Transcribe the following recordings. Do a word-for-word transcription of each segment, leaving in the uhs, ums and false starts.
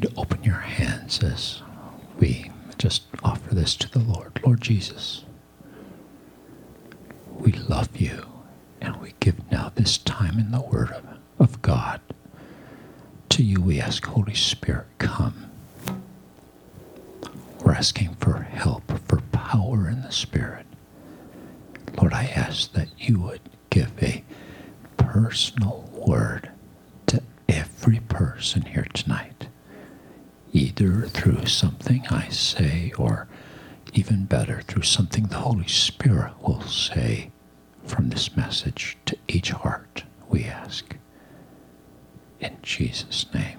to open your hands as we just offer this to the Lord. Lord Jesus, we love you, and we give now this time in the Word of, of God. To you we ask, Holy Spirit, come. We're asking for help, for power in the Spirit. Lord, I ask that you would give a personal word to every person here tonight, either through something I say or even better, through something the Holy Spirit will say from this message to each heart, we ask. In Jesus' name.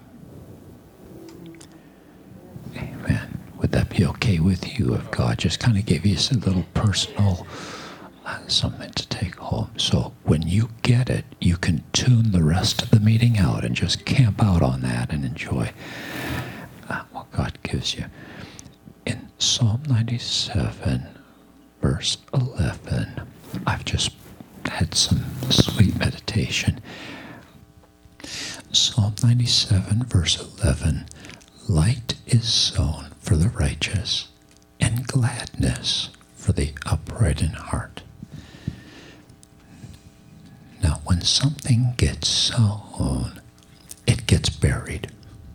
Amen. Would that be okay with you if God just kind of gave you a little personal uh, something to take home? So when you get it, you can tune the rest of the meeting out and just camp out on that and enjoy uh, what God gives you. In Psalm ninety-seven, verse eleven, I've just had some sweet meditation. Psalm ninety-seven, verse eleven, light is sown for the righteous, and gladness for the upright in heart. Now, when something gets sown, it gets buried.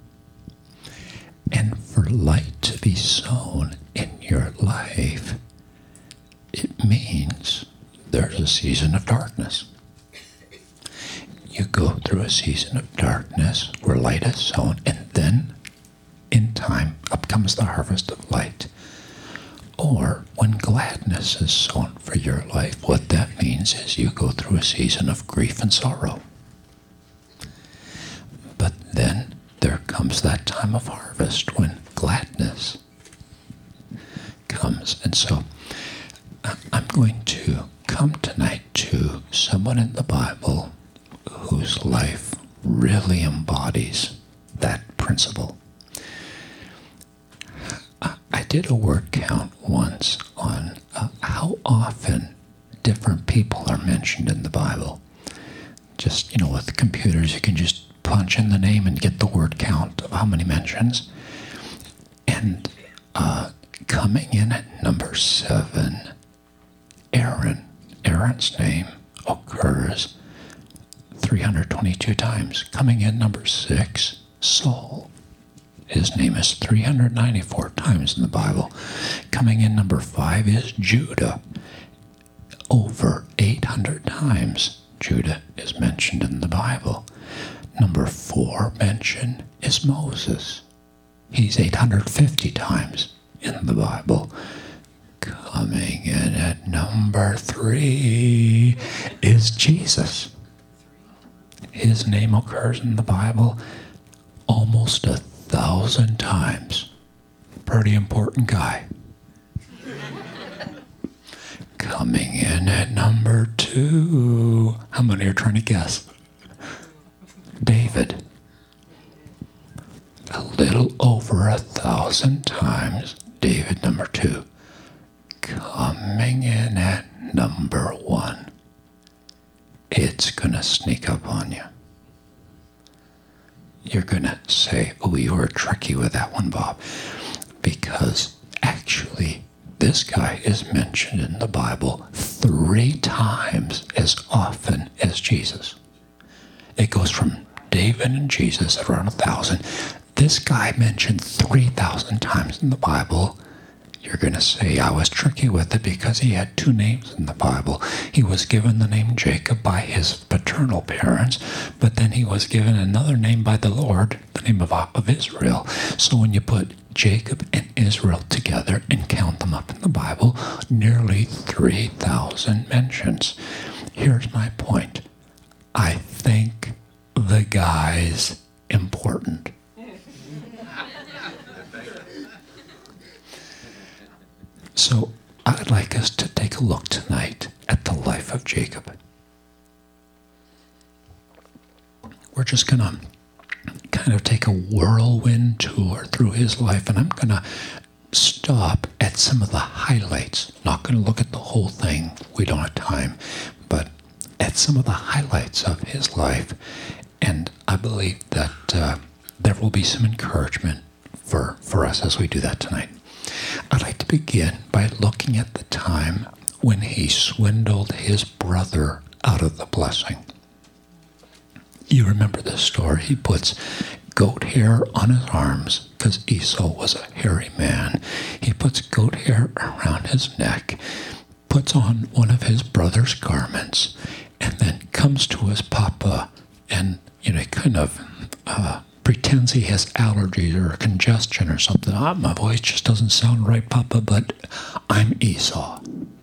And for light to be sown in your life, it means there's a season of darkness. You go through a season of darkness where light is sown, and then in time up comes the harvest of light. Or when gladness is sown for your life, what that means is you go through a season of grief and sorrow. But then there comes that time of harvest when gladness comes. And so I'm going to come tonight to someone in the Bible whose life really embodies that principle. I did a word count once on uh, how often different people are mentioned in the Bible. Just, you know, with computers, you can just punch in the name and get the word count of how many mentions. And uh, coming in at number seven, Aaron. Aaron's name occurs three hundred twenty-two times. Coming in number six, Saul. His name is three hundred ninety-four times in the Bible. Coming in number five is Judah. Over eight hundred times Judah is mentioned in the Bible. Number four mention is Moses. He's eight hundred fifty times in the Bible. Coming in at number three is Jesus. His name occurs in the Bible almost a thousand times. Pretty important guy. Coming in at number two. How many are trying to guess? David. A little over a thousand times. David, number two. Coming in at number one. It's going to sneak up on you. You're going to say, oh, you were tricky with that one, Bob. Because actually, this guy is mentioned in the Bible three times as often as Jesus. It goes from David and Jesus at around a thousand. This guy mentioned three thousand times in the Bible. You're going to say, I was tricky with it because he had two names in the Bible. He was given the name Jacob by his paternal parents, but then he was given another name by the Lord, the name of, of Israel. So when you put Jacob and Israel together and count them up in the Bible, nearly three thousand mentions. Here's my point. I think the guy's important. So I'd like us to take a look tonight at the life of Jacob. We're just going to kind of take a whirlwind tour through his life, and I'm going to stop at some of the highlights. Not going to look at the whole thing. We don't have time. But at some of the highlights of his life. And I believe that uh, there will be some encouragement for, for us as we do that tonight. I'd like to begin by looking at the time when he swindled his brother out of the blessing. You remember this story. He puts goat hair on his arms because Esau was a hairy man. He puts goat hair around his neck, puts on one of his brother's garments, and then comes to his papa and, you know, kind of uh, pretends he has allergies or congestion or something. Ah, my voice just doesn't sound right, Papa, but I'm Esau.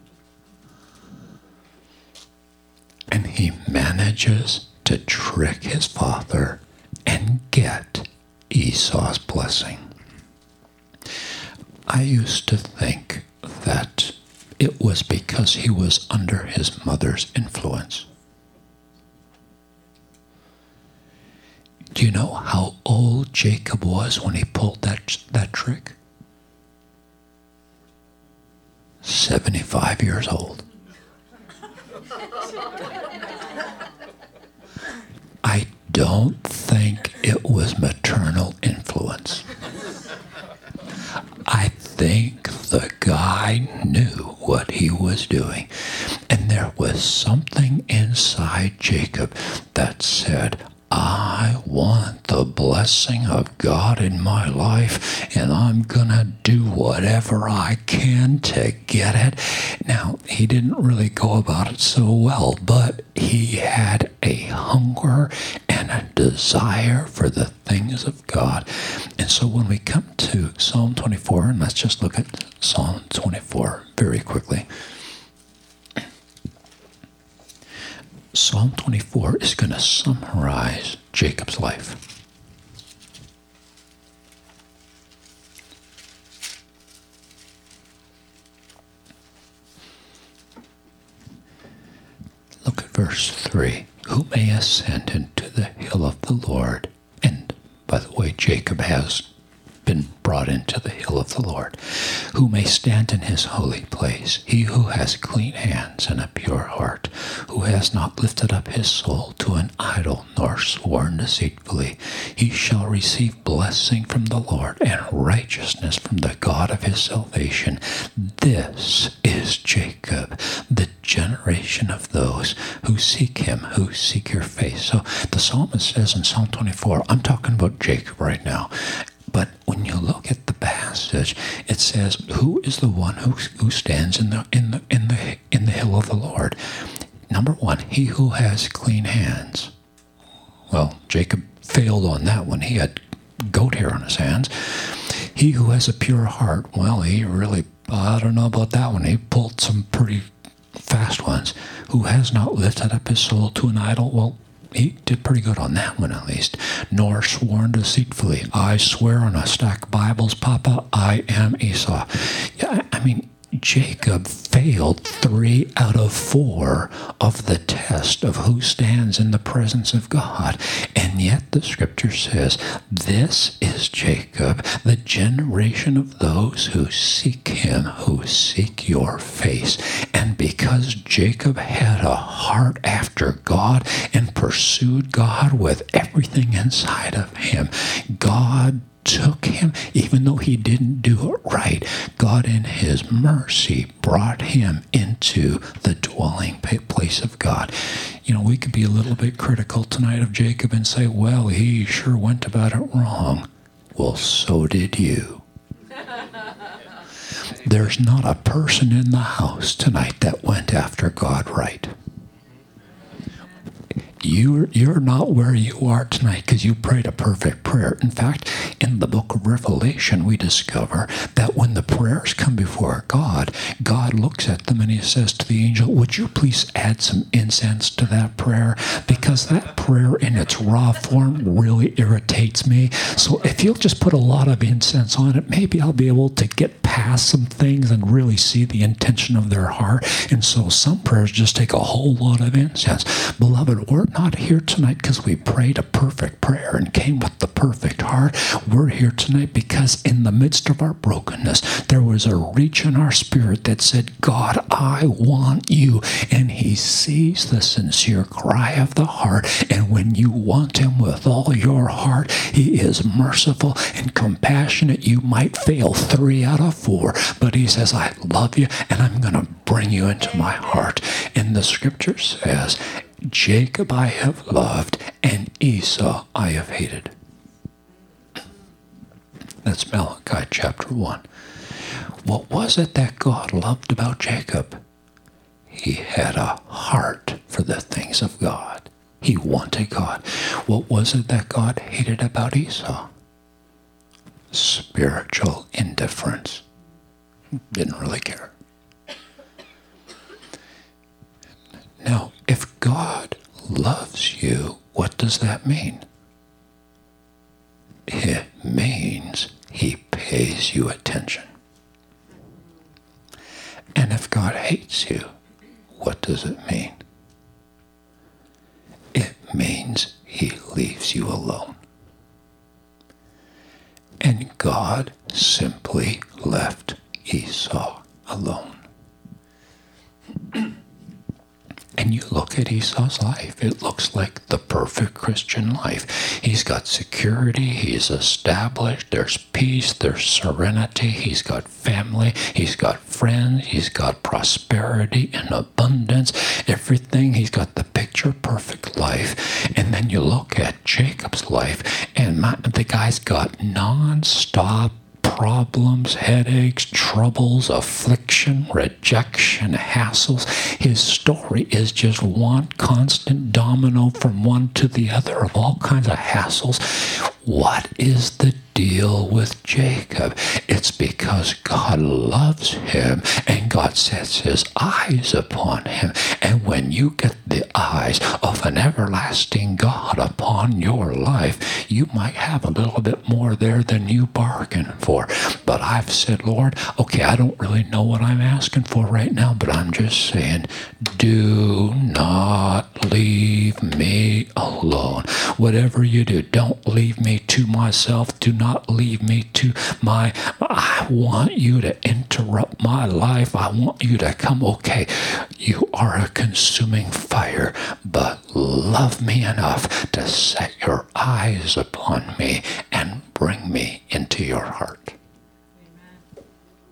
And he manages to trick his father and get Esau's blessing. I used to think that it was because he was under his mother's influence. Do you know how old Jacob was when he pulled that, that trick? seventy-five years old. I don't think it was maternal influence. I think the guy knew what he was doing. And there was something inside Jacob that said, I want the blessing of God in my life, and I'm going to do whatever I can to get it. Now, he didn't really go about it so well, but he had a hunger and a desire for the things of God. And so when we come to Psalm twenty-four, and let's just look at Psalm twenty-four very quickly. Psalm twenty-four is going to summarize Jacob's life. Look at verse three. Who may ascend into the hill of the Lord? And, by the way, Jacob has been brought into the hill of the Lord. Who may stand in his holy place? He who has clean hands and a pure heart, who has not lifted up his soul to an idol, nor sworn deceitfully. He shall receive blessing from the Lord and righteousness from the God of his salvation. This is Jacob, the generation of those who seek him, who seek your face. So the psalmist says in Psalm twenty-four, I'm talking about Jacob right now. But when you look at the passage, it says, "Who is the one who who stands in the in the in the in the hill of the Lord?" Number one, he who has clean hands. Well, Jacob failed on that one. He had goat hair on his hands. He who has a pure heart. Well, he really, I don't know about that one. He pulled some pretty fast ones. Who has not lifted up his soul to an idol. Well, he did pretty good on that one, at least. Nor sworn deceitfully. I swear on a stack of Bibles, Papa, I am Esau. Yeah, I mean, Jacob failed three out of four of the test of who stands in the presence of God. And yet the scripture says, this is Jacob, the generation of those who seek him, who seek your face. And because Jacob had a heart after God and pursued God with everything inside of him, God took him, even though he didn't do it right. God in his mercy brought him into the dwelling place of God. You know, we could be a little bit critical tonight of Jacob and say, well, he sure went about it wrong. Well, so did you. There's not a person in the house tonight that went after God right. You're, you're not where you are tonight because you prayed a perfect prayer. In fact, in the book of Revelation, we discover that when the prayers come before God, God looks at them and he says to the angel, would you please add some incense to that prayer? Because that prayer in its raw form really irritates me. So if you'll just put a lot of incense on it, maybe I'll be able to get past some things and really see the intention of their heart. And so some prayers just take a whole lot of incense. Beloved, we're not not here tonight because we prayed a perfect prayer and came with the perfect heart. We're here tonight because in the midst of our brokenness, there was a reach in our spirit that said, God, I want you. And he sees the sincere cry of the heart. And when you want him with all your heart, he is merciful and compassionate. You might fail three out of four, but he says, I love you and I'm going to bring you into my heart. And the scripture says, Jacob I have loved and Esau I have hated. That's Malachi chapter one. What was it that God loved about Jacob? He had a heart for the things of God. He wanted God. What was it that God hated about Esau? Spiritual indifference. Didn't really care. Now, if God loves you, what does that mean? It means he pays you attention. And if God hates you, what does it mean? It means he leaves you alone. And God simply left Esau alone. And you look at Esau's life, it looks like the perfect Christian life. He's got security, he's established, there's peace, there's serenity, he's got family, he's got friends, he's got prosperity and abundance, everything. He's got the picture perfect life. And then you look at Jacob's life, and my, the guy's got non-stop problems, headaches, troubles, affliction, rejection, hassles. His story is just one constant domino from one to the other of all kinds of hassles. What is the deal with Jacob? It's because God loves him and God sets his eyes upon him. And when you get the eyes of an everlasting God upon your life, you might have a little bit more there than you bargained for. But I've said, Lord, okay, I don't really know what I'm asking for right now, but I'm just saying, do not leave me alone. Whatever you do, don't leave me to myself. Do not leave me to my, I want you to interrupt my life. I want you to come. Okay, you are a consuming fire, but love me enough to set your eyes upon me and bring me into your heart. Amen.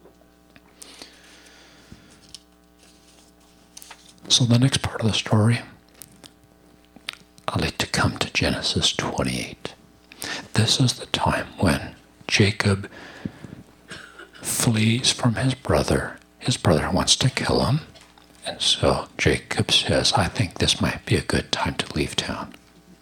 So the next part of the story, I'd like to come to Genesis twenty-eight. This is the time when Jacob flees from his brother. His brother wants to kill him. And so Jacob says, I think this might be a good time to leave town.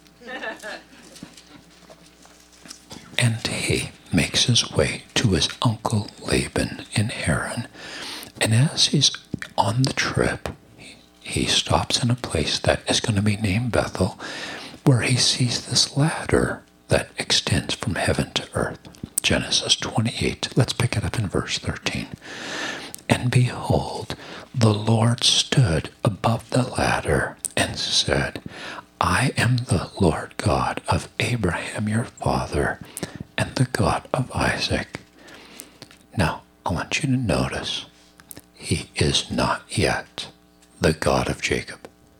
And he makes his way to his uncle Laban in Haran. And as he's on the trip, he stops in a place that is going to be named Bethel, where he sees this ladder that extends from heaven to earth. Genesis twenty-eight. Let's pick it up in verse thirteen. And behold, the Lord stood above the ladder and said, I am the Lord God of Abraham your father and the God of Isaac. Now, I want you to notice, he is not yet the God of Jacob.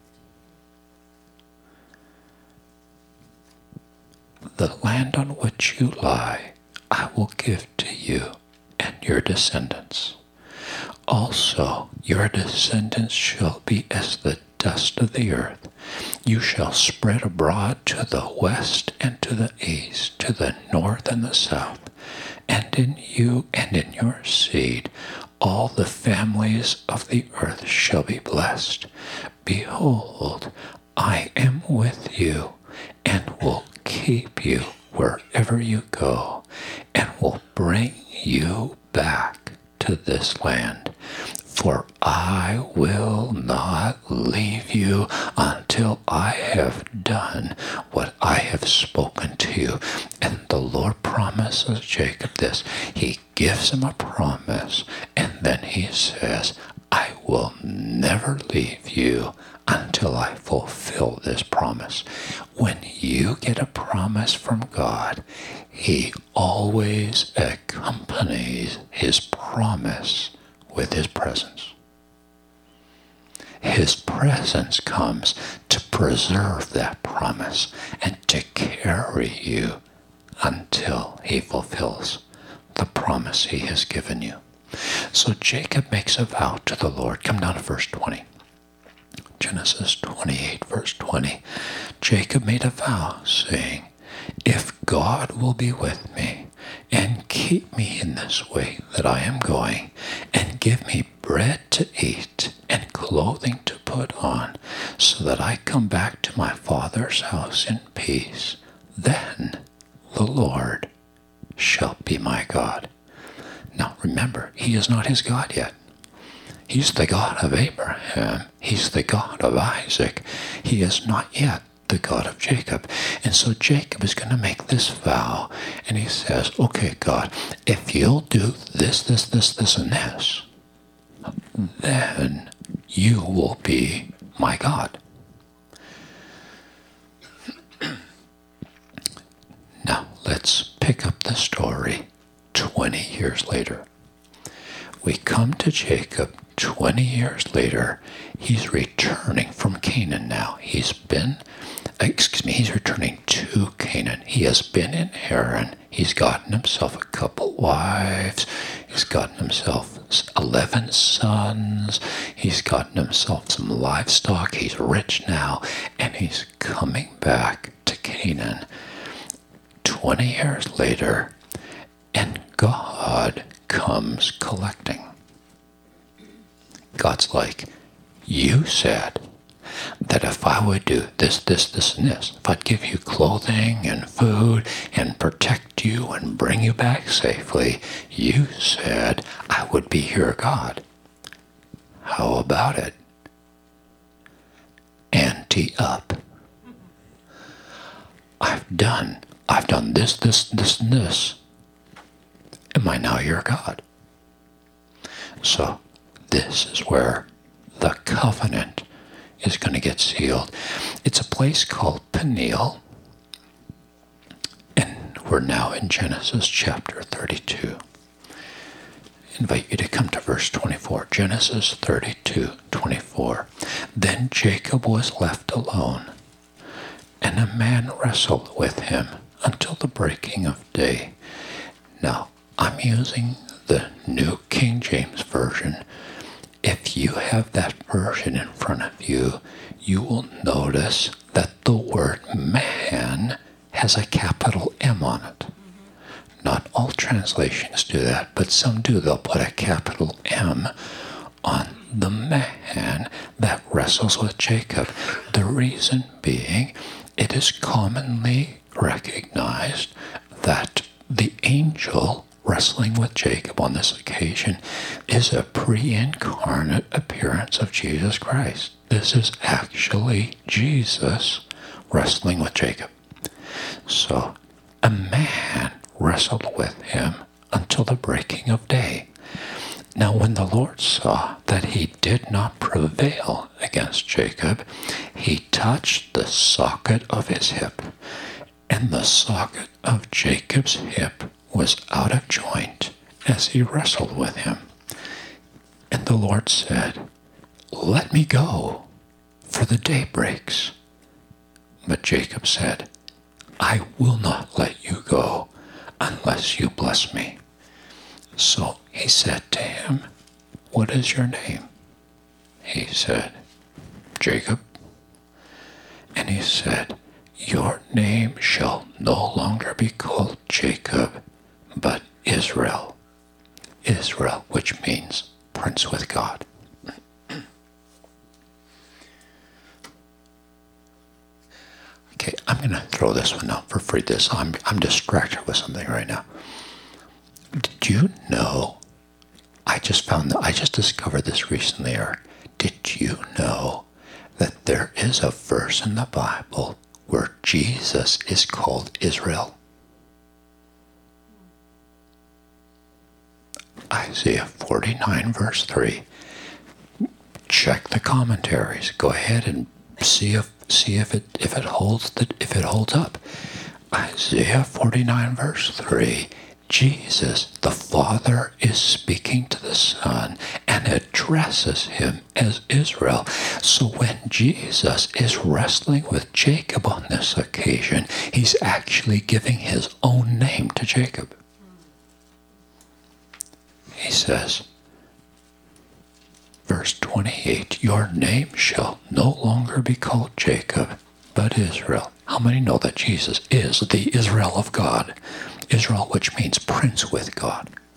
The land on which you lie, I will give to you and your descendants. Also, your descendants shall be as the dust of the earth. You shall spread abroad to the west and to the east, to the north and the south. And in you and in your seed, all the families of the earth shall be blessed. Behold, I am with you and will keep you wherever you go and will bring you back to this land. For I will not leave you until I have done what I have spoken to you. And the Lord promises Jacob this. He gives him a promise, and then he says, I will never leave you until I fulfill this promise. When you get a promise from God, He always accompanies His promise with His presence. His presence comes to preserve that promise and to carry you until He fulfills the promise He has given you. So Jacob makes a vow to the Lord. Come down to verse twenty. Genesis twenty-eight, verse twenty. Jacob made a vow, saying, if God will be with me and keep me in this way that I am going, and give me bread to eat and clothing to put on, so that I come back to my father's house in peace, then the Lord shall be my God. Now remember, He is not his God yet. He's the God of Abraham. He's the God of Isaac. He is not yet the God of Jacob. And so Jacob is going to make this vow, and he says, okay, God, if you'll do this, this, this, this, and this, then you will be my God. Now, let's pick up the story twenty years later. We come to Jacob twenty years later. He's returning from Canaan now. He's been, excuse me, he's returning to Canaan. He has been in Haran. He's gotten himself a couple wives. He's gotten himself eleven sons. He's gotten himself some livestock. He's rich now. And he's coming back to Canaan twenty years later. And God comes collecting. God's like, you said that if I would do this, this, this, and this, if I'd give you clothing and food and protect you and bring you back safely, you said I would be your God. How about it? Ante up. I've done, I've done this, this, this, and this. Am I now your God? So this is where the covenant is going to get sealed. It's a place called Peniel, and we're now in Genesis chapter thirty-two. I invite you to come to verse twenty-four. Genesis thirty-two, twenty-four. Then Jacob was left alone, and a man wrestled with him until the breaking of day. Now, I'm using the New King James Version. If you have that version in front of you, you will notice that the word man has a capital M on it. Not all translations do that, but some do. They'll put a capital M on the man that wrestles with Jacob. The reason being, it is commonly recognized that the angel wrestling with Jacob on this occasion is a pre-incarnate appearance of Jesus Christ. This is actually Jesus wrestling with Jacob. So a man wrestled with him until the breaking of day. Now when the Lord saw that he did not prevail against Jacob, he touched the socket of his hip, and the socket of Jacob's hip was out of joint as he wrestled with him. And the Lord said, let me go, for the day breaks. But Jacob said, I will not let you go unless you bless me. So he said to him, what is your name? He said, Jacob. And he said, your name shall no longer be called Jacob, but Israel. Israel, which means prince with God. Okay, I'm going to throw this one out for free. This I'm I'm distracted with something right now. Did you know? I just found that I just discovered this recently. Eric. Did you know that there is a verse in the Bible where Jesus is called Israel? Isaiah forty-nine, verse three. check the commentaries. Go ahead and see if see if it if it holds the, if it holds up. Isaiah forty-nine verse three. Jesus, the Father, is speaking to the Son and addresses him as Israel. So when Jesus is wrestling with Jacob on this occasion, he's actually giving his own name to Jacob. He says, verse twenty-eight, your name shall no longer be called Jacob, but Israel. How many know that Jesus is the Israel of God? Israel, which means prince with God.